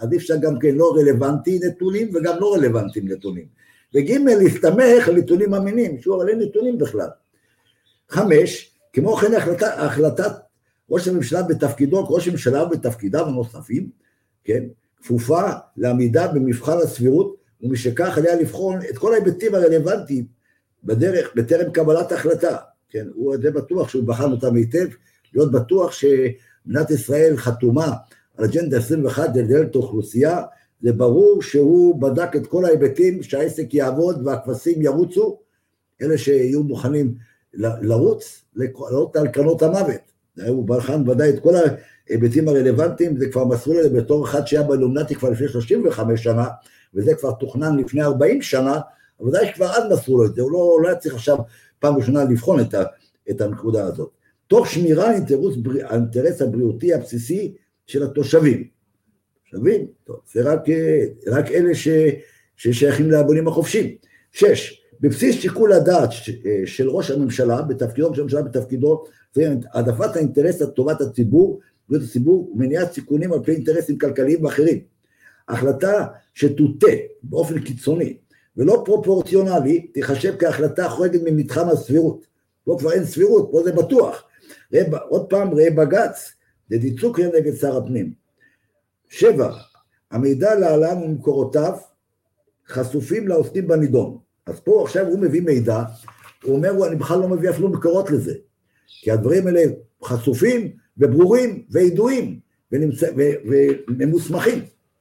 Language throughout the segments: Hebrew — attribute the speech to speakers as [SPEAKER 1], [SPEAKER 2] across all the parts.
[SPEAKER 1] אז אפשר גם כן לא רלוונטי נתונים וגם לא רלוונטיים נתונים. וג' להסתמך על נתונים אמינים, שהוא הרי נתונים בכלל. 5, כמו כן החלטת ראש הממשלה בתפקידו, ראש הממשלה בתפקידיו הנוספים, כן, כפופה לעמידה במבחן הסבירות, ומשכך עליה לבחון את כל ההיבטים הרלוונטיים בדרך, בטרם קבלת החלטה, כן, הוא די בטוח שהוא בחן אותם היטב, להיות בטוח שמדינת ישראל חתומה על אג'נדה 21 לדלת אוכלוסייה, זה ברור שהוא בדק את כל ההיבטים שהעסק יעבוד והכבשים ירוצו, אלה שיהיו מוכנים לרוץ, לעלות על קרנות המוות, הוא בחן ודאי את כל ההיבטים הרלוונטיים, זה כבר מסרו לזה בתור אחד שהיה בלומנטי כבר לפני 35 שנה, וזה כבר תוכנן לפני 40 שנה, אבל ודאי שכבר אז מסרו לו את זה, הוא לא היה צריך עכשיו פעם ראשונה לבחון את הנקודה הזאת. תוך שמירה על האינטרס הבריאותי הבסיסי של התושבים. תושבים? טוב, זה רק אלה ששייכים לבונים החופשיים. 6, בבסיס שיקול הדעת של ראש הממשלה, בתפקידו, העדפת האינטרס לטובת הציבור, בריאות הציבור, ומניעת סיכונים על פי אינטרסים כלכליים ואחרים. החלטה שתוטה באופן קיצוני, ולא פרופורציונלי, תחשב כהחלטה חורגת ממתחם הסבירות. פה כבר אין סבירות, פה זה בטוח. עוד פעם, ראה בג"ץ, זה דיצוק נגד שר הפנים. 7, המידע להלן ומקורותיו חשופים לעוסקים בנידון. אז פה עכשיו הוא מביא מידע, הוא אומר, אני בכלל לא מביא אפילו מקורות לזה, כי הדברים האלה חשופים וברורים וידועים ומוסמכים.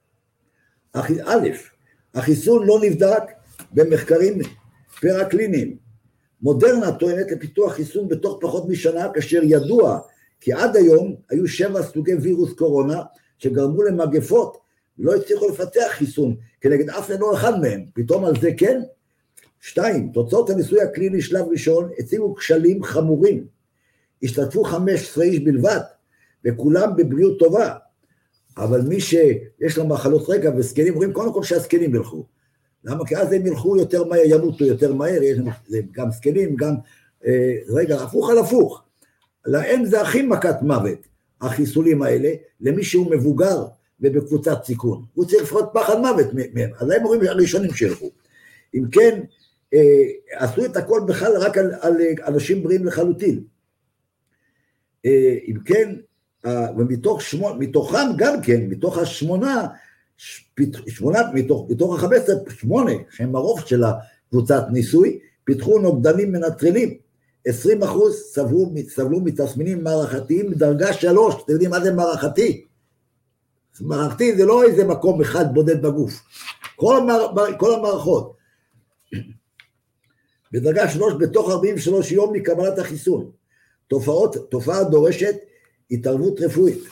[SPEAKER 1] א', החיסון לא נבדק במחקרים פרקליניים. מודרנה טוענת לפיתוח חיסון בתוך פחות משנה, כאשר ידוע כי עד היום היו 7 סוגי וירוס קורונה שגרמו למגפות, ולא הצליחו לפתח חיסון כנגד אף לא אחד מהם, פתאום על זה כן? 2, תוצאות הניסוי הקליני שלב ראשון הציגו כשלים חמורים, השתתפו 15 איש בלבד, וכולם בבריאות טובה, אבל מי שיש לו מחלות רקע וסקנים, אומרים קודם כל שהסקנים ילכו, למה? כי אז הם ילכו יותר מהר, ימותו יותר מהר, זה גם סקנים, גם, הפוך על הפוך, להם זה הכי מכת מוות, החיסולים האלה, למי שהוא מבוגר ובקבוצת סיכון, הוא צריך לפחות פחד מוות מהם, אז הם אומרים הראשונים שילכו, אם כן, עשו את הכל בכלל רק על אנשים בריאים לחלוטין, אם כן, ומתוכם גם כן, מתוך השמונה, מתוך 15, 8, שהם הרוב של הקבוצת ניסוי, פיתחו נוגדנים מנטרלים, 20% סבלו מתסמינים מערכתיים בדרגה 3, אתם יודעים מה זה מערכתי? מערכתי זה לא איזה מקום אחד בודד בגוף, כל המערכות, בדרגה 3 בתוך 43 יום מקבלת החיסון, תופעה דורשת התערבות רפואית.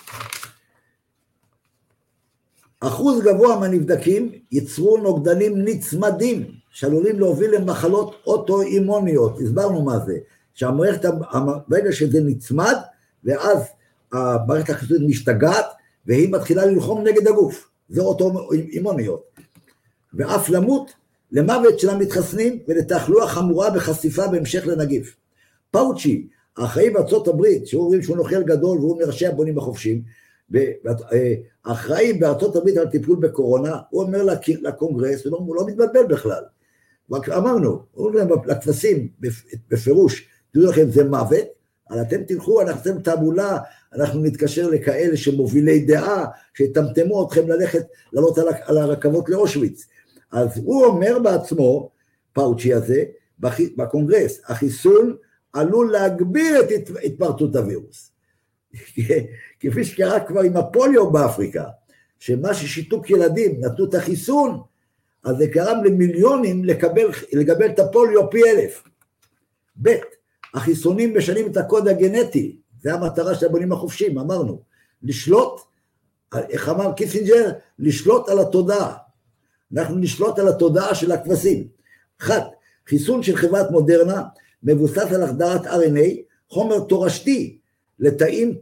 [SPEAKER 1] אחוז גבוה מהנבדקים ייצרו נוגדנים נצמדים, שעלולים להוביל למחלות אוטואימוניות, הסברנו מה זה, שהמערכת, ברגע שזה נצמד, ואז המערכת החיסונית משתגעת, והיא מתחילה ללחום נגד הגוף, זה אוטואימוניות, ואף למוות של המתחסנים, ולתחלואה חמורה בחשיפה בהמשך לנגיף. פאוצ'י, האחראי בארצות הברית, שהוא אומרים שהוא נוכל גדול, והוא מראשי הבונים החופשיים, האחראי בארצות הברית על טיפול בקורונה, הוא אומר לקונגרס, הוא לא מתבלבל בכלל, אמרנו, הוא אומר לכבשים בפירוש, תראו לכם זה מוות, אבל אתם תלכו, אנחנו אתם תעמולה, אנחנו נתקשר לכאלה שמובילי דעה, שתמתמו אתכם לעלות על הרכבות לאושוויץ, אז הוא אומר בעצמו, פאוצ'י הזה, בקונגרס, החיסון עלול להגביר את התפרצות הווירוס. כפי שקרה כבר עם הפוליו באפריקה, שמה ששיתוק ילדים נתנו את החיסון, אז זה קרם למיליונים לקבל את הפוליו פי 1000. ב', החיסונים משנים את הקוד הגנטי, זה המטרה של הבונים החופשיים, אמרנו, לשלוט, איך אמר קיסינג'ר, לשלוט על התודעה. אנחנו נשלוט על התודעה של הכבשים. 1, חיסון של חברת מודרנה, מבוסס על החדרת RNA, חומר תורשתי, לתאים,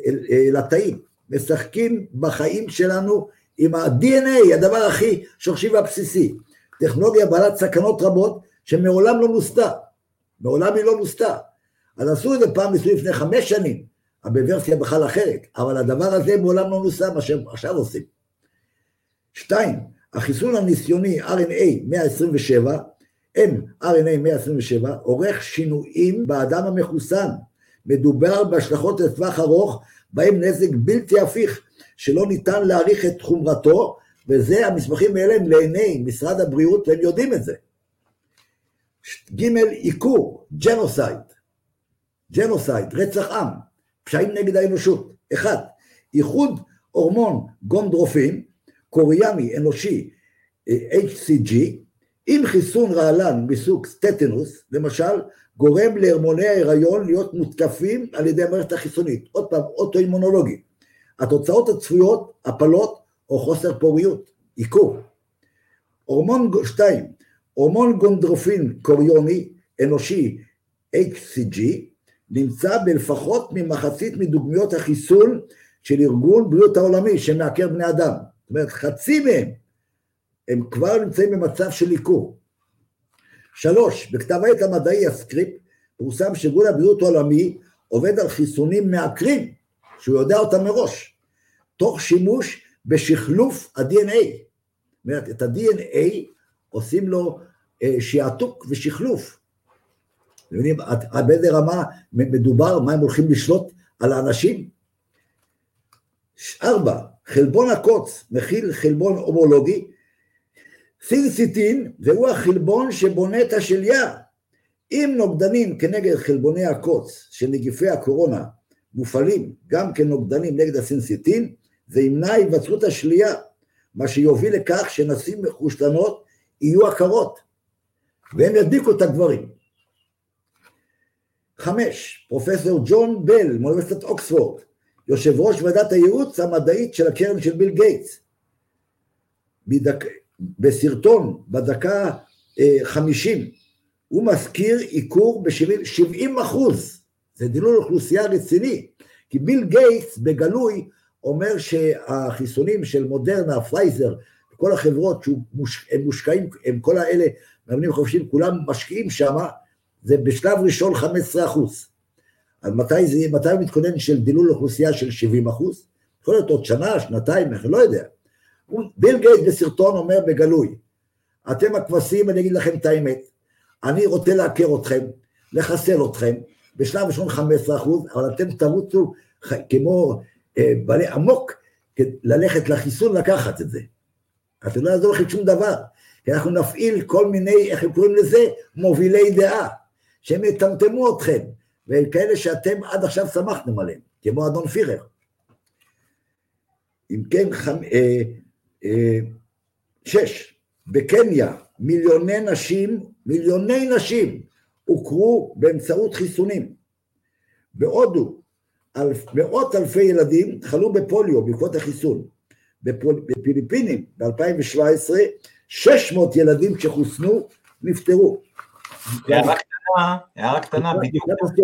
[SPEAKER 1] משחקים בחיים שלנו עם ה-DNA, הדבר הכי שורשי והבסיסי, טכנולוגיה בעלת סכנות רבות, שמעולם לא נוסתה, מעולם היא לא נוסתה, אז עשו את זה פעם ניסוי לפני 5 שנים, בוורסיה בכלל אחרת, אבל הדבר הזה מעולם לא נוסה, מה שהם עכשיו עושים. 2, החיסון הניסיוני RNA 127, mRNA 127, עורך שינויים באדם המחוסן, מדובר בהשלכות לטווח ארוך, בהם נזק בלתי הפיך, שלא ניתן להעריך את חומרתו, וזה המסמכים האלה הם לעיני משרד הבריאות, והם יודעים את זה. ג' עיקור, ג'נוסייד, רצח עם, פשעים נגד האנושות. 1. איחוד הורמון גונדרופין, קוריאני אנושי HCG, עם חיסון רעלן מסוג טטנוס, למשל, גורם להרמוני ההיריון להיות מותקפים על ידי המערכת החיסונית. עוד פעם, אוטואימונולוגי. התוצאות הצפויות, הפלות או חוסר פוריות, עיקור. 2. הורמון גונדרופין קוריוני אנושי HCG, נמצא בלפחות ממחצית מדוגמיות החיסון של ארגון בריאות העולמי שמעקר בני אדם. זאת אומרת, חצי מהם, הם כבר נמצאים במצב של עיקור. 3. בכתב העת המדעי הסקריפט, פורסם שארגון הבריאות העולמי עובד על חיסונים מעקרים, שהוא יודע אותם מראש, תוך שימוש בשחלוף ה-DNA. זאת אומרת, את ה-DNA עושים לו שעתוק ושחלוף. אתם יודעים, באיזה רמה מדובר, מה הם הולכים לשלוט על האנשים? 4. חלבון הקוץ מכיל חלבון הומולוגי, סינסיטין, והוא החלבון שבונה את השליה. אם נוגדנים כנגד חלבוני הקוץ של נגיפי הקורונה מופעלים גם כנוגדנים נגד הסינסיטין, זה ימנע היווצרות השליה, מה שיוביל לכך שנשים מחושלנות יהיו עקרות, והם ידביקו את הגברים. 5. פרופסור ג'ון בל, מאוניברסיטת אוקספורד, יושב ראש ועדת הייעוץ המדעית של הקרן של ביל גייטס, בסרטון בדקה 50, הוא מזכיר עיקור ב-70%, זה דילול אוכלוסייה רציני, כי ביל גייטס בגלוי אומר שהחיסונים של מודרנה, פייזר, כל החברות שהם מושקעים, הם כל האלה, מאמנים חופשיים, כולם משקיעים שם, זה בשלב ראשון 15%. אז מתי הוא מתכונן של דילול אוכלוסייה של 70%? יכול להיות עוד שנה, שנתיים, אני לא יודע. ביל גייטס בסרטון אומר בגלוי, אתם הכבשים, אני אגיד לכם את האמת, אני רוצה להכיר אתכם, לחסל אתכם, בשלב ראשון 15%, אבל אתם תרוצו כמו בעלי עמוק, ללכת לחיסון לקחת את זה. אתם לא יעזור לכם שום דבר, כי אנחנו נפעיל כל מיני, איך הם קוראים לזה, מובילי דעה, שהם יטמטמו אתכם, וכאלה שאתם עד עכשיו שמחתם עליהם, כמו אדון פירר. אם כן, 6, בקניה, מיליוני נשים הוכרו באמצעות חיסונים. בהודו, מאות אלפי ילדים חלו בפוליו בעקבות החיסון. בפיליפינים, ב-2017, 600 ילדים שחוסנו נפטרו.
[SPEAKER 2] הערה קטנה, בדיוק.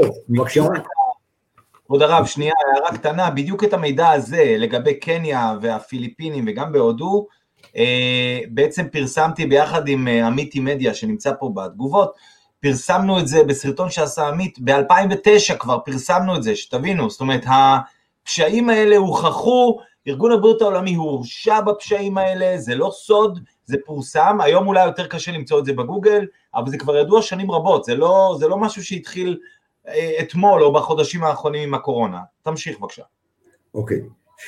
[SPEAKER 2] כבוד הרב, שנייה, הערה קטנה, בדיוק את המידע הזה, לגבי קניה והפיליפינים וגם בהודו, בעצם פרסמתי ביחד עם עמיתי מדיה שנמצא פה בתגובות, פרסמנו את זה בסרטון שעשה עמית, ב-2009 כבר פרסמנו את זה, שתבינו, זאת אומרת, הפשעים האלה הוכחו, ארגון הבריאות העולמי הורשע בפשעים האלה, זה לא סוד, זה פורסם, היום אולי יותר קשה למצוא את זה בגוגל, אבל זה כבר ידוע שנים רבות, זה לא משהו שהתחיל אתמול או בחודשים האחרונים עם הקורונה. תמשיך בבקשה.
[SPEAKER 1] אוקיי.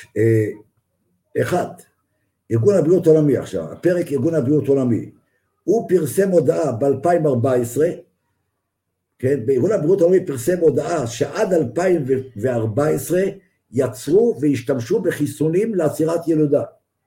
[SPEAKER 1] 1. ארגון הבריאות העולמי עכשיו, הפרק ארגון הבריאות העולמי, הוא פרסם הודעה ב-2014, כן, בארגון הבריאות העולמי פרסם הודעה שעד 2014 יצרו והשתמשו בחיסונים לעצירת ילודה,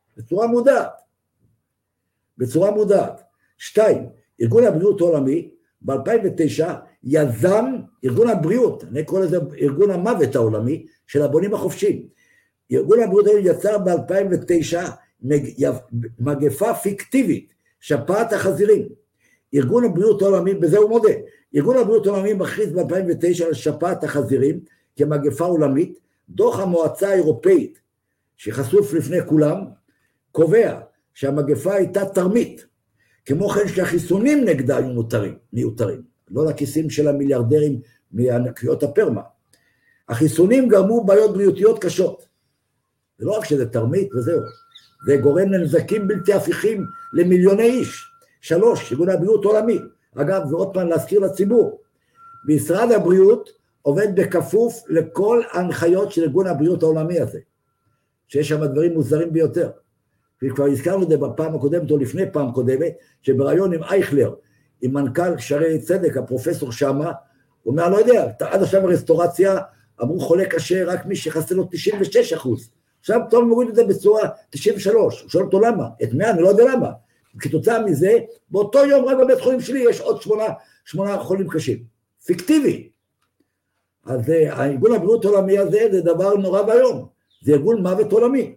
[SPEAKER 1] בצורה מודעת. 2, ארגון הבריאות העולמי, ב-2009 יזם ארגון הבריאות, אני קורא לזה ארגון המוות העולמי, של הבונים החופשיים. ארגון הבריאות העולמי יצר ב-2009 מגפה פיקטיבית, שפעת החזירים. ארגון הבריאות העולמי, בזה הוא מודה, ארגון הבריאות העולמי מכריז ב-2009 על שפעת החזירים כמגפה עולמית, דוח המועצה האירופאית, שחשוף לפני כולם, קובע שהמגפה הייתה תרמית, כמו כן שהחיסונים נגדה היו מיותרים, לא לכיסים של המיליארדרים מענקיות הפרמה. החיסונים גרמו בעיות בריאותיות קשות, זה לא רק שזה תרמית וזהו, זה גורם לנזקים בלתי הפיכים למיליוני איש. 3, ארגון הבריאות העולמי. אגב, ועוד פעם להזכיר לציבור, משרד הבריאות עובד בכפוף לכל ההנחיות של ארגון הבריאות העולמי הזה, שיש שם דברים מוזרים ביותר. וכבר הזכרנו את זה בפעם הקודמת או לפני פעם קודמת, שבראיון עם אייכלר, עם מנכ"ל שערי צדק, הפרופסור שמה, הוא אומר, לא יודע, עד עכשיו הרסטורציה, אמרו חולה קשה, רק מי שחסר לו 96%. עכשיו פתאום מוריד את זה בצורה 93, הוא שואל אותו למה, את 100, אני לא יודע למה. כתוצאה מזה, באותו יום רק בבית חולים שלי יש עוד 8 חולים קשים. פיקטיבי. אז הארגון הבריאות העולמי הזה זה דבר נורא והיום, זה ארגון מוות עולמי.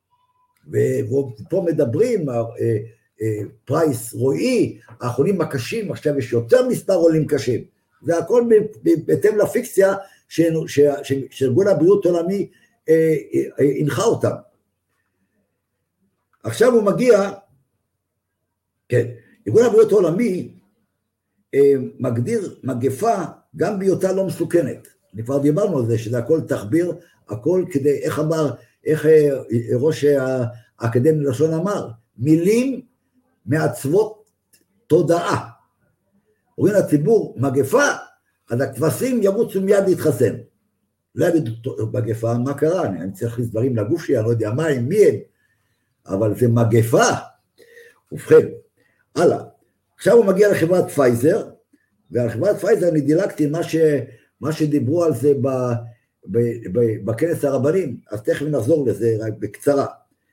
[SPEAKER 1] ופה מדברים, פרייס, רועי, החולים הקשים, עכשיו יש יותר מספר עולים קשים. זה הכל בהתאם לפיקציה שארגון הבריאות העולמי הנחה אותם. עכשיו הוא מגיע, כן, ארגון הבריאות העולמי מגדיר מגפה גם בהיותה לא מסוכנת. כבר דיברנו על זה, שזה הכל תחביר, הכל כדי, איך ראש האקדמיה ללשון אמר, מילים מעצבות תודעה. אומרים לציבור, מגפה, אז הכבשים ירוצו מיד להתחסן. לא יגידו, מגפה, מה קרה? אני צריך להכניס דברים לגוף שלי, אני לא יודע מה הם, מי הם, אבל זה מגפה. ובכן, הלאה. עכשיו הוא מגיע לחברת פייזר, ועל חברת פייזר אני דילגתי מה שדיברו על זה בכנס הרבנים, אז תכף נחזור לזה רק בקצרה.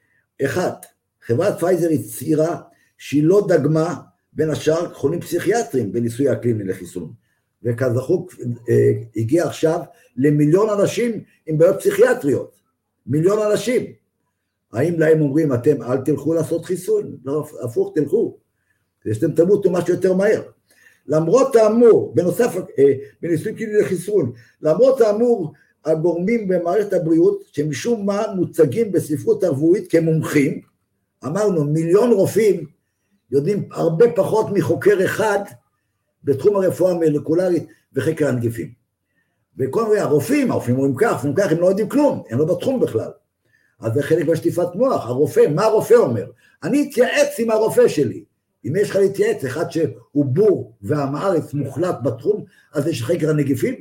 [SPEAKER 1] 1, חברת פייזר הצהירה שהיא לא דגמה בין השאר חולים פסיכיאטרים בניסוי הקליני לחיסון, וכזכור הגיע עכשיו למיליון אנשים עם בעיות פסיכיאטריות, מיליון אנשים. האם להם אומרים אתם אל תלכו לעשות חיסון? לא, הפוך, תלכו, כדי שאתם תמותו משהו יותר מהר. למרות האמור, בנוסף בניסוי קליני לחיסון, למרות האמור הגורמים במערכת הבריאות שמשום מה מוצגים בספרות הרפואית כמומחים, אמרנו מיליון רופאים יודעים הרבה פחות מחוקר אחד בתחום הרפואה המולקולרית וחקר הנגיפים. וכל מיני הרופאים אומרים כך, הם לא יודעים כלום, הם לא בתחום בכלל. אז זה חלק בשטיפת מוח, הרופא, מה הרופא אומר? אני אתייעץ עם הרופא שלי. אם יש לך להתייעץ, אחד שהוא בור ועם הארץ מוחלט בתחום, אז יש חקר הנגיפים.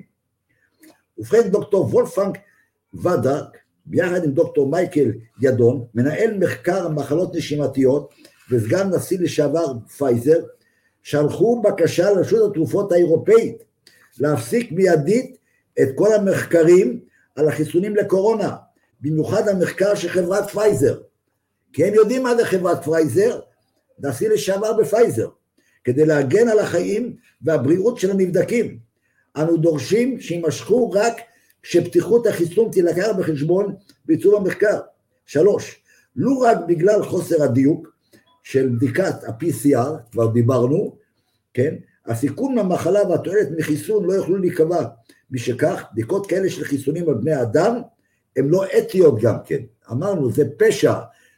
[SPEAKER 1] ובכן דוקטור וולפנג ודק, ביחד עם דוקטור מייקל ידון, מנהל מחקר מחלות נשימתיות, וסגן נשיא לשעבר פייזר, שלחו בקשה לרשות התרופות האירופאית, להפסיק מיידית את כל המחקרים על החיסונים לקורונה, במיוחד המחקר של חברת פייזר, כי הם יודעים מה זה חברת פייזר, נשיא לשעבר בפייזר, כדי להגן על החיים והבריאות של הנבדקים. אנו דורשים שימשכו רק כשפתיחות החיסון תילקח בחשבון ביצוע המחקר. 3, לא רק בגלל חוסר הדיוק של בדיקת ה-PCR, כבר דיברנו, כן? הסיכון מהמחלה והתועלת מחיסון לא יוכלו להיקבע, משכך, בדיקות כאלה של חיסונים על בני אדם, הן לא אתיות גם כן. אמרנו, זה פשע,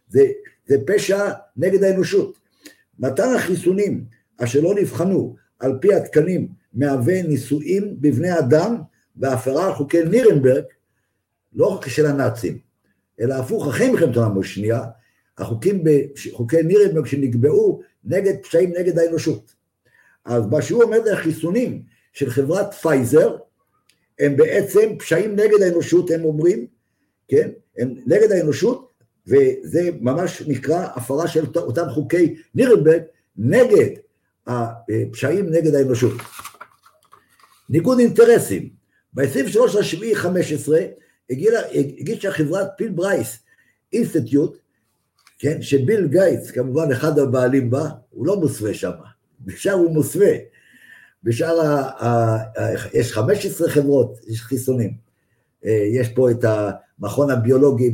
[SPEAKER 1] זה פשע נגד האנושות. מתן החיסונים אשר לא נבחנו על פי התקנים מהווה ניסויים בבני אדם והפרה על חוקי נירנברג, לא רק של הנאצים, אלא הפוך אחרי מלחמת העולם השנייה, החוקים בחוקי נירנברג שנקבעו נגד פשעים נגד האנושות. אז מה שהוא אומר זה החיסונים של חברת פייזר, הם בעצם פשעים נגד האנושות, הם אומרים, כן? הם נגד האנושות, וזה ממש נקרא הפרה של אותם חוקי נירנברג, נגד הפשעים נגד האנושות. ניגוד אינטרסים, ב-23.7.15 הגישה חברת פיל ברייס אינסטיטוט, כן, שביל גייטס, כמובן אחד הבעלים בה, הוא לא מוסווה שם, בשאר הוא מוסווה, בשאר יש 15 חברות, יש חיסונים, יש פה את המכון הביולוגי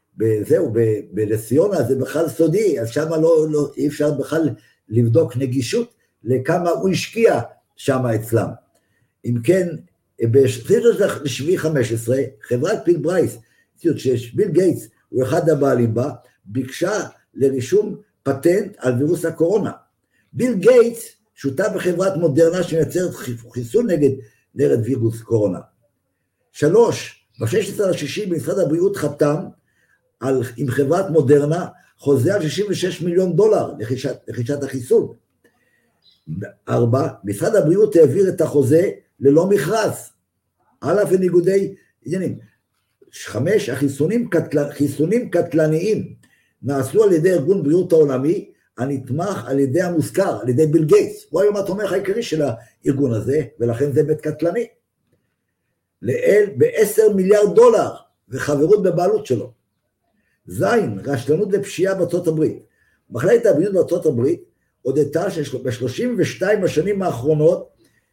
[SPEAKER 1] בלסיונה, זה בכלל סודי, אז שם אי אפשר בכלל לבדוק נגישות לכמה הוא השקיע שם אצלם. אם כן, ב-7.15, חברת פיל ברייס, שביל גייטס הוא אחד הבעלים בה, ביקשה לרישום פטנט על וירוס הקורונה. ביל גייטס שותף בחברת מודרנה שמייצרת חיסון נגד וירוס קורונה. 3, ב-16.6 במשרד הבריאות חתם עם חברת מודרנה חוזה על $66 מיליון לרכישת החיסון. 4. משרד הבריאות העביר את החוזה ללא מכרז, על אף וניגודי עניינים. 5. חיסונים קטלניים נעשו על ידי ארגון בריאות העולמי, הנתמך על ידי המוזכר, על ידי ביל גייטס, הוא היום התומך העיקרי של הארגון הזה, ולכן זה בית קטלני. $10 מיליארד, וחברות בבעלות שלו. 9. רשלנות ופשיעה בארצות הברית. מחלקת הבריאות בארצות הברית הודתה שב-32 השנים האחרונות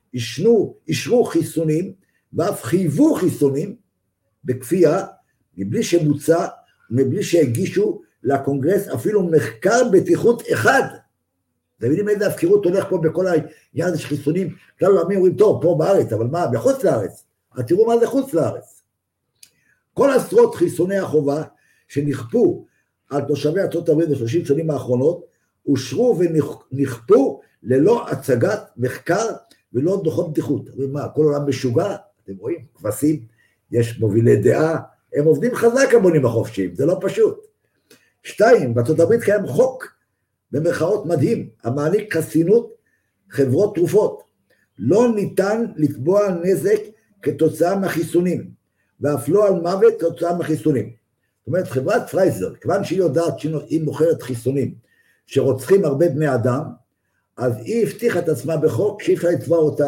[SPEAKER 1] אישרו חיסונים, ואף חייבו חיסונים בכפייה, מבלי שמוצע, מבלי שהגישו לקונגרס אפילו מחקר בטיחות אחד. אתם יודעים איזה הפקירות הולך פה בכל העניין הזה של חיסונים, כלל עולמי אומרים, טוב, פה בארץ, אבל מה, בחוץ לארץ? תראו מה זה חוץ לארץ. כל עשרות חיסוני החובה שנכפו על תושבי ארצות הברית ב-30 שנים האחרונות, אושרו ונכפו ללא הצגת מחקר ולא דוחות בטיחות. מה, כל עולם משוגע? אתם רואים, כבשים, יש מובילי דעה, הם עובדים חזק המונים החופשיים, זה לא פשוט. 2, בארצות הברית קיים חוק, במרכאות מדהים, המעניק חסינות חברות תרופות. לא ניתן לתבוע נזק כתוצאה מהחיסונים, ואף לא על מוות כתוצאה מהחיסונים. זאת אומרת, חברת פרייזר, כיוון שהיא יודעת שהיא מוכרת חיסונים, שרוצחים הרבה בני אדם, אז היא הבטיחה את עצמה בחוק, שאי אפשר לתבוע אותה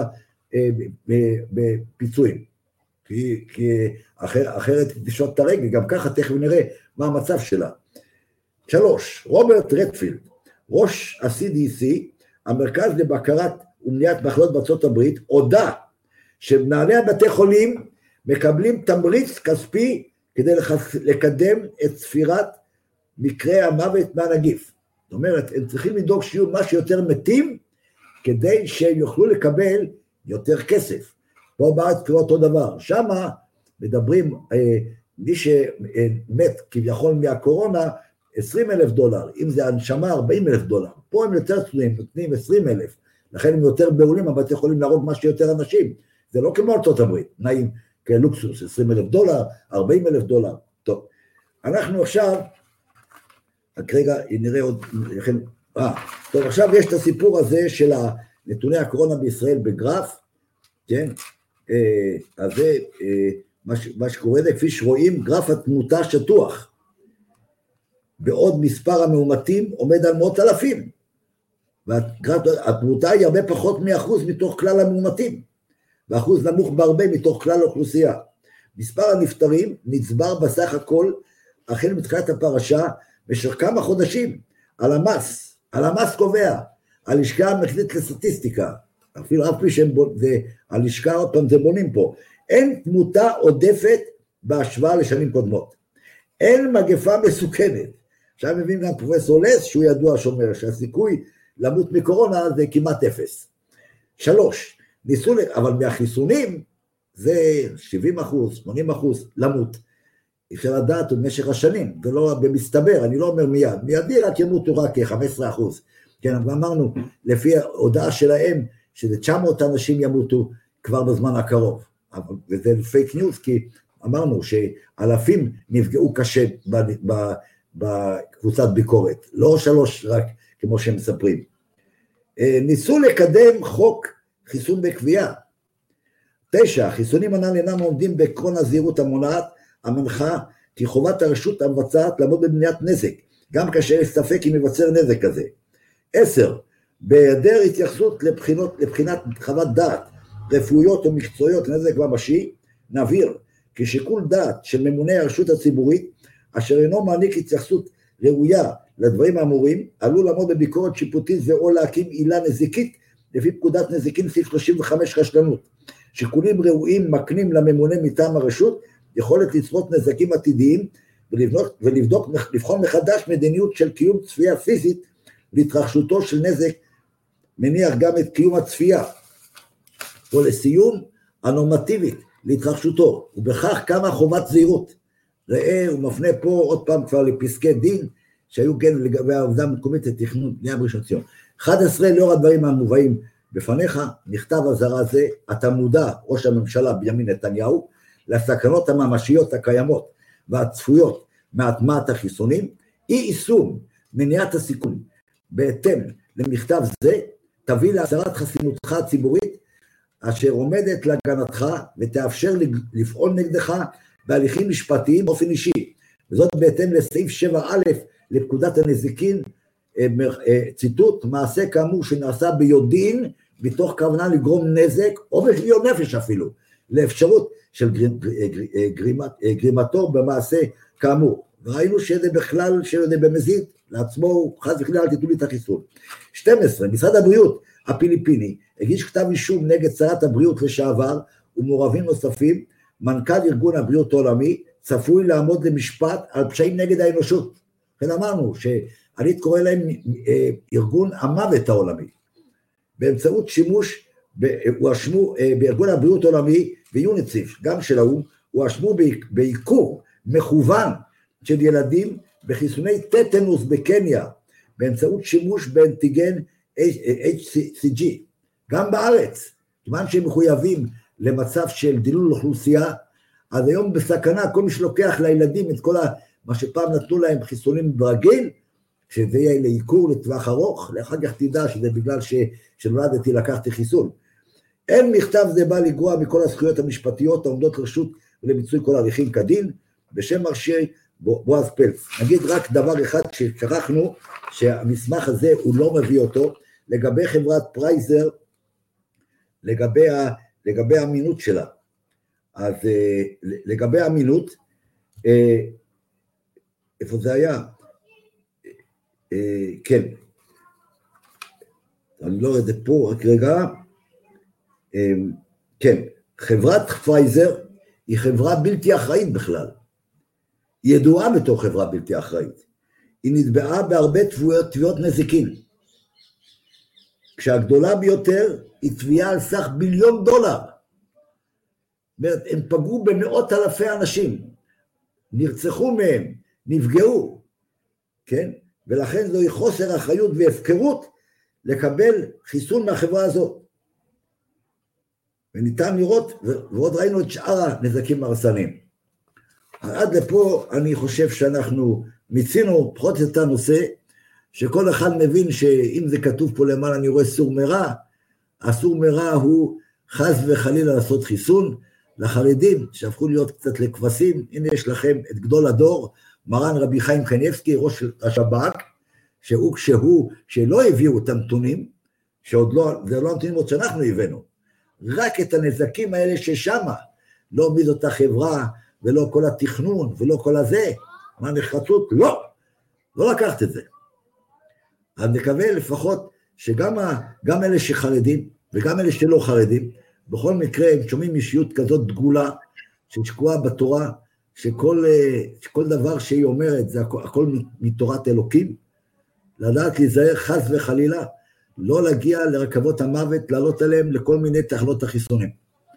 [SPEAKER 1] בפיצויים. כי אחרת תשעות את הרגל, גם ככה תכף נראה מה המצב שלה. 3, רוברט רדפילד, ראש ה-CDC, המרכז לבקרת ומניעת מחלות בארצות הברית, הודע שמנהלי הבתי חולים מקבלים תמריץ כספי כדי לקדם את ספירת מקרי המוות מהנגיף. זאת אומרת, הם צריכים לדאוג שיהיו מה שיותר מתים, כדי שיוכלו לקבל יותר כסף. פה בארץ קורה אותו דבר. שמה מדברים, מי שמת כביכול מהקורונה, $20,000, אם זה הנשמה $40,000, פה הם יותר צנועים, נותנים 20,000, לכן הם יותר בעולים, אבל אתם יכולים להרוג מה שיותר אנשים, זה לא כמו ארצות הברית, נעים כלוקסוס, $20,000, $40,000, טוב, אנחנו עכשיו, רק רגע, נראה עוד, טוב, עכשיו יש את הסיפור הזה של נתוני הקורונה בישראל בגרף, כן, אז זה, מה שקורה זה, כפי שרואים, גרף התמותה שטוח, בעוד מספר המאומתים עומד על 100,000, והתמותה היא הרבה פחות מ1% מתוך כלל המאומתים, ואחוז נמוך בהרבה מתוך כלל האוכלוסייה. מספר הנפטרים נצבר בסך הכל, החל מתחילת הפרשה, במשך כמה חודשים, הלמ"ס קובע, הלשכה המרכזית לסטטיסטיקה, אפילו אף פי הלשכה עוד פעם זה בונים פה, אין תמותה עודפת בהשוואה לשנים קודמות, אין מגפה מסוכנת, עכשיו מבין גם פרופסור לס, שהוא ידוע שאומר שהסיכוי למות מקורונה זה כמעט 0. 3, אבל מהחיסונים זה 70%, 80% למות. אפשר לדעת במשך השנים, זה לא במסתבר, אני לא אומר מיידי רק ימותו רק 15%. כן, אמרנו, לפי ההודעה שלהם, שזה 900 אנשים ימותו כבר בזמן הקרוב. וזה פייק ניוז, כי אמרנו שאלפים נפגעו קשה בקבוצת ביקורת, לא 3 רק כמו שהם מספרים. ניסו לקדם חוק חיסון בקביעה. 9, חיסונים הנ"ל אינם עומדים בעקרון הזהירות המונעת, המנחה כי חובת הרשות המבצעת לעמוד במניעת נזק, גם כאשר יש ספק אם מבצר נזק כזה. 10, בהיעדר התייחסות לבחינת חוות דעת, רפואיות או מקצועיות לנזק ממשי, נבהיר כי שיקול דעת של ממונה הרשות הציבורית, אשר אינו מעניק התייחסות ראויה לדברים האמורים, עלול לעמוד בביקורת שיפוטית ואו להקים עילה נזיקית, לפי פקודת נזיקין סעיף 35 רשלנות. שיקולים ראויים מקנים לממונה מטעם הרשות, יכולת לצפות נזקים עתידיים, ולבחון מחדש מדיניות של קיום צפייה פיזית, להתרחשותו של נזק, מניח גם את קיום הצפייה, ולסיום הנורמטיבית להתרחשותו, ובכך כמה חובת זהירות. ראה, הוא מפנה פה עוד פעם כבר לפסקי דין, שהיו כן לגבי העובדה המקומית לתכנון בנייה בראשון לציון. 11, לאור הדברים המובאים בפניך, נכתב אזהרה זה, אתה מודע, ראש הממשלה בנימין נתניהו, לסכנות הממשיות הקיימות והצפויות מהטמעת החיסונים, אי יישום מניעת הסיכון בהתאם למכתב זה, תביא להסרת חסינותך הציבורית, אשר עומדת להגנתך ותאפשר לפעול נגדך בהליכים משפטיים באופן אישי, וזאת בהתאם לסעיף 7א לפקודת הנזיקין, ציטוט, מעשה כאמור שנעשה ביודעין, מתוך כוונה לגרום נזק, או בשוויון נפש אפילו, לאפשרות של גרימתו במעשה כאמור. וראינו שזה בכלל, שזה במזיד, לעצמו חס וחלילה אל תיתנו לי את החיסון. 12. משרד הבריאות הפיליפיני הגיש כתב אישום נגד שרת הבריאות לשעבר ומעורבים נוספים. מנכ"ל ארגון הבריאות העולמי צפוי לעמוד למשפט על פשעים נגד האנושות. כן, אמרנו שאני קורא להם ארגון המוות העולמי. באמצעות שימוש, הואשמו בארגון הבריאות העולמי ויוניסף, גם של האו"ם, הואשמו בעיקור מכוון של ילדים בחיסוני טטנוס בקניה, באמצעות שימוש באנטיגן HCG, גם בארץ, כיוון שהם מחויבים למצב של דילול אוכלוסייה, אז היום בסכנה, כל מי שלוקח לילדים את כל מה שפעם נתנו להם חיסונים ברגיל, שזה יהיה לעיקור לטווח ארוך, לאחר כך תדע שזה בגלל שנולדתי לקחתי חיסון. אין מכתב זה בא לגרוע מכל הזכויות המשפטיות העומדות לרשות ולביצוי כל ההליכים כדין, בשם מרשי בועז פלץ. נגיד רק דבר אחד ששכחנו, שהמסמך הזה הוא לא מביא אותו, לגבי חברת פרייזר, לגבי האמינות שלה. אז לגבי האמינות, איפה זה היה? כן, אני לא רואה את זה פה, רק רגע, כן, חברת פרייזר היא חברה בלתי אחראית בכלל, היא ידועה בתור חברה בלתי אחראית, היא נתבעה בהרבה תביעות נזיקין, כשהגדולה ביותר היא תביעה על סך $1 ביליון, הם פגעו במאות אלפי אנשים, נרצחו מהם, נפגעו, כן? ולכן זוהי חוסר אחריות והפקרות לקבל חיסון מהחברה הזאת. וניתן לראות, ועוד ראינו את שאר הנזקים הרסניים. עד לפה אני חושב שאנחנו מיצינו פחות את הנושא, שכל אחד מבין שאם זה כתוב פה למעלה אני רואה סור מרע, הסור מרע הוא חס וחלילה לעשות חיסון, לחרדים שהפכו להיות קצת לכבשים. הנה יש לכם את גדול הדור, מרן רבי חיים קניבסקי, ראש השב"כ, שלא הביאו את הנתונים, שעוד לא, זה לא הנתונים עוד שאנחנו הבאנו, רק את הנזקים האלה ששמה, לא מי זאת החברה, ולא כל התכנון, ולא כל הזה, מה נחרצות, לא לקחת את זה. אז נקווה לפחות שגם אלה שחרדים, וגם אלה שלא חרדים, בכל מקרה הם שומעים אישיות כזאת דגולה, ששקועה בתורה, שכל דבר שהיא אומרת, זה הכל מתורת אלוקים, לדעת להיזהר חס וחלילה, לא להגיע לרכבות המוות, לעלות עליהם לכל מיני תחלות החיסונים.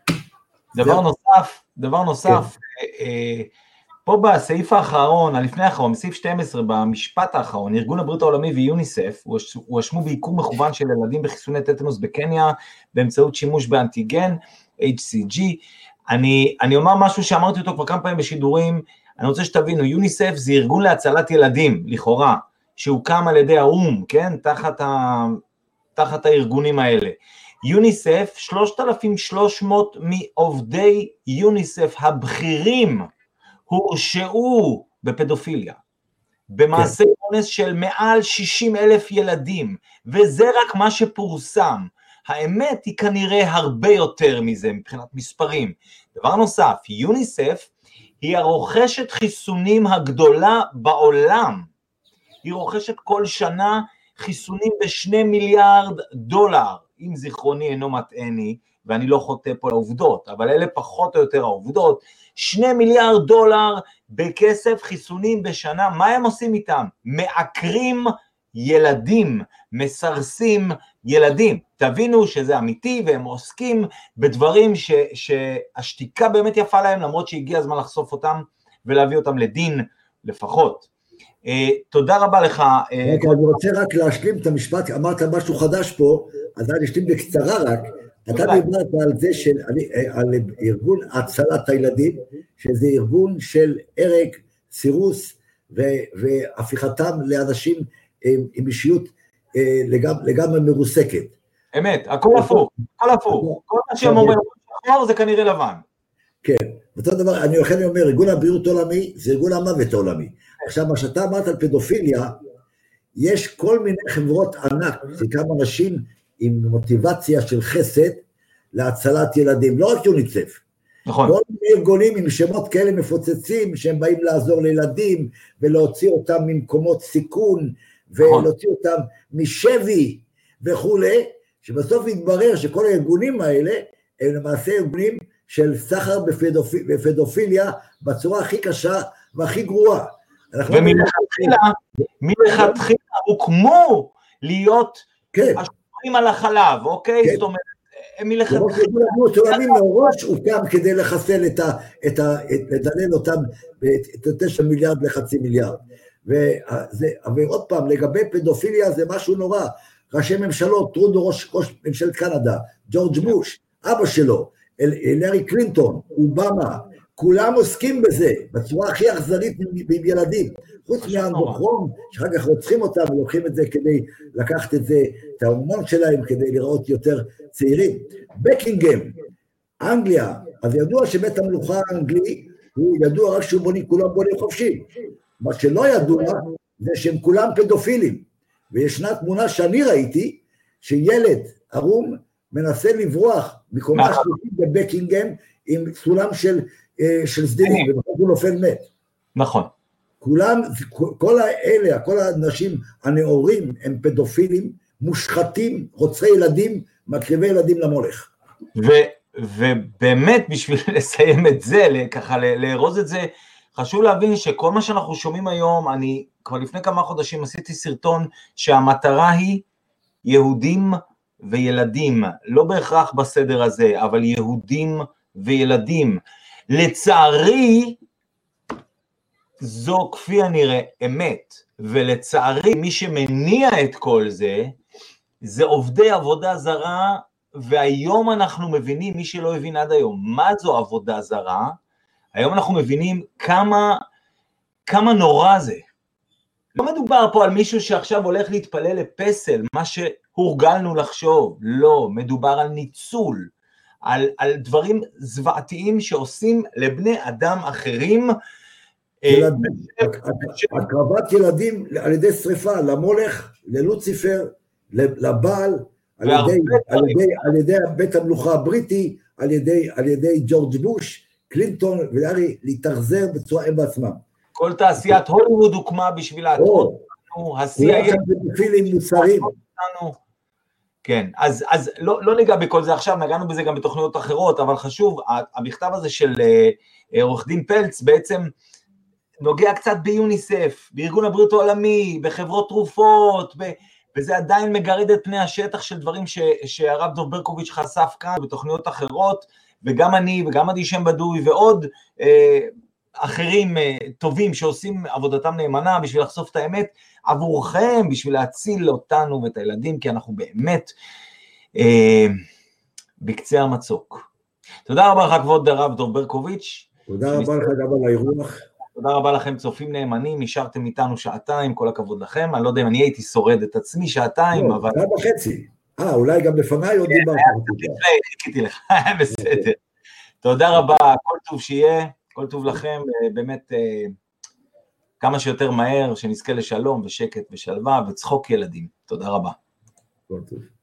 [SPEAKER 2] דבר נוסף, פה בסעיף האחרון, לפני האחרון, בסעיף 12, במשפט האחרון, ארגון הבריאות העולמי ויוניסף, הואשמו בעיקור מכוון של ילדים בחיסוני טטנוס בקניה, באמצעות שימוש באנטיגן, HCG. אני אומר משהו שאמרתי אותו כבר כמה פעמים בשידורים, אני רוצה שתבינו, יוניסף זה ארגון להצלת ילדים, לכאורה, שהוקם על ידי האו"ם, כן, תחת הארגונים האלה. יוניסף, 3,300 מעובדי יוניסף הבכירים, הורשעו בפדופיליה, במעשה אונס של מעל 60,000 ילדים, וזה רק מה שפורסם. האמת היא כנראה הרבה יותר מזה מבחינת מספרים. דבר נוסף, יוניסף היא הרוכשת חיסונים הגדולה בעולם, היא רוכשת כל שנה חיסונים ב$2 מיליארד, אם זיכרוני אינו מטעני, ואני לא חוטא פה לעובדות, אבל אלה פחות או יותר העובדות, $2 מיליארד בכסף חיסונים בשנה. מה הם עושים איתם? מעקרים ילדים, מסרסים ילדים. תבינו שזה אמיתי, והם עוסקים בדברים שהשתיקה באמת יפה להם, למרות שהגיע הזמן לחשוף אותם ולהביא אותם לדין לפחות. תודה רבה לך.
[SPEAKER 1] אני רוצה רק להשלים את המשפט, אמרת משהו חדש פה, אז אני אשלים בקצרה רק. אתה דיברת על זה, על ארגון הצלת הילדים, שזה ארגון של הרג, סירוס והפיכתם לאנשים עם אישיות לגמרי מרוסקת.
[SPEAKER 2] אמת, הכל הפוך, הכל הפוך, כל מה שהם אומרים, זה כנראה לבן.
[SPEAKER 1] כן, אותו דבר, אני אומר, ארגון הבריאות העולמי, זה ארגון המוות העולמי. עכשיו, מה שאתה אמרת על פדופיליה, יש כל מיני חברות ענק, זה כמה אנשים עם מוטיבציה של חסד, להצלת ילדים, לא רק יוניסף.
[SPEAKER 2] נכון.
[SPEAKER 1] כל מיני ארגונים עם שמות כאלה מפוצצים, שהם באים לעזור לילדים, ולהוציא אותם ממקומות סיכון, ולהוציא אותם משבי וכו', שבסוף יתברר שכל הארגונים האלה, הם למעשה ארגונים של סחר בפדופיליה, בצורה הכי קשה והכי גרועה.
[SPEAKER 2] ומלכתחילה הוקמו להיות השומרים על החלב, אוקיי? זאת אומרת, מלכתחילה.
[SPEAKER 1] מראש הוקם כדי לחסל לדלל אותם את 9 מיליארד לחצי מיליארד. ועוד פעם, לגבי פדופיליה זה משהו נורא. ראשי ממשלות, טרודו ראש ממשלת קנדה, ג'ורג' בוש, אבא שלו, הילרי קלינטון, אובמה, כולם עוסקים בזה, בצורה הכי אכזרית עם ילדים, חוץ מהאנדוכרון, שאחר כך רוצחים אותם ולוקחים את זה כדי לקחת את זה, את ההורמון שלהם, כדי לראות יותר צעירים. בקינגהם, אנגליה, אז ידוע שבית המלוכה האנגלי, הוא ידוע רק שהוא כולם בונים חופשי. מה שלא ידוע, זה שהם כולם פדופילים, וישנה תמונה שאני ראיתי, שילד ערום מנסה לברוח מקומה שלישית בבקינגהם, עם סולם של סדינים, ובכל הוא נופל מת.
[SPEAKER 2] נכון.
[SPEAKER 1] כולם, כל האלה, כל האנשים הנאורים, הם פדופילים, מושחתים, רוצחי ילדים, מקריבי ילדים למולך.
[SPEAKER 2] ובאמת, בשביל לסיים את זה, ככה להרוז את זה, חשוב להבין שכל מה שאנחנו שומעים היום, אני כבר לפני כמה חודשים עשיתי סרטון, שהמטרה היא יהודים וילדים, לא בהכרח בסדר הזה, אבל יהודים וילדים. לצערי, זו כפי הנראה אמת, ולצערי מי שמניע את כל זה, זה עובדי עבודה זרה, והיום אנחנו מבינים, מי שלא הבין עד היום, מה זו עבודה זרה, היום אנחנו מבינים כמה נורא זה. לא מדובר פה על מישהו שעכשיו הולך להתפלל לפסל, מה שהורגלנו לחשוב, לא, מדובר על ניצול, על דברים זוועתיים שעושים לבני אדם אחרים.
[SPEAKER 1] הקרבת ילדים על ידי שריפה, למולך, ללוציפר, לבעל, על ידי בית המלוכה הבריטי, על ידי ג'ורג' בוש, קלינטון ולארי, להתאכזר בצורה הם בעצמם.
[SPEAKER 2] כל תעשיית הוליווד הוקמה בשביל להטעות אותנו, ה-CIA
[SPEAKER 1] בפילים מוצרים.
[SPEAKER 2] כן, אז לא ניגע בכל זה עכשיו, נגענו בזה גם בתוכניות אחרות, אבל חשוב, המכתב הזה של עורך דין פלץ בעצם נוגע קצת ביוניסף, בארגון הבריאות העולמי, בחברות תרופות, וזה עדיין מגרד את פני השטח של דברים שהרב דוב ברקוביץ' חשף כאן בתוכניות אחרות, וגם אני וגם עדי שם בדוי ועוד אחרים טובים שעושים עבודתם נאמנה בשביל לחשוף את האמת עבורכם, בשביל להציל אותנו ואת הילדים, כי אנחנו באמת בקצה המצוק. תודה רבה לך כבוד הרב דוב ברקוביץ'.
[SPEAKER 1] תודה רבה לך גם על האירוח.
[SPEAKER 2] תודה רבה לכם צופים נאמנים, נשארתם איתנו שעתיים, כל הכבוד לכם, אני לא יודע אם אני הייתי שורד את עצמי שעתיים, אבל...
[SPEAKER 1] שעה וחצי, אולי גם לפניי עוד דיברתי.
[SPEAKER 2] חיכיתי לך, בסדר. תודה רבה, כל טוב שיהיה, כל טוב לכם, באמת כמה שיותר מהר, שנזכה לשלום ושקט ושלווה וצחוק ילדים. תודה רבה.
[SPEAKER 1] כל טוב.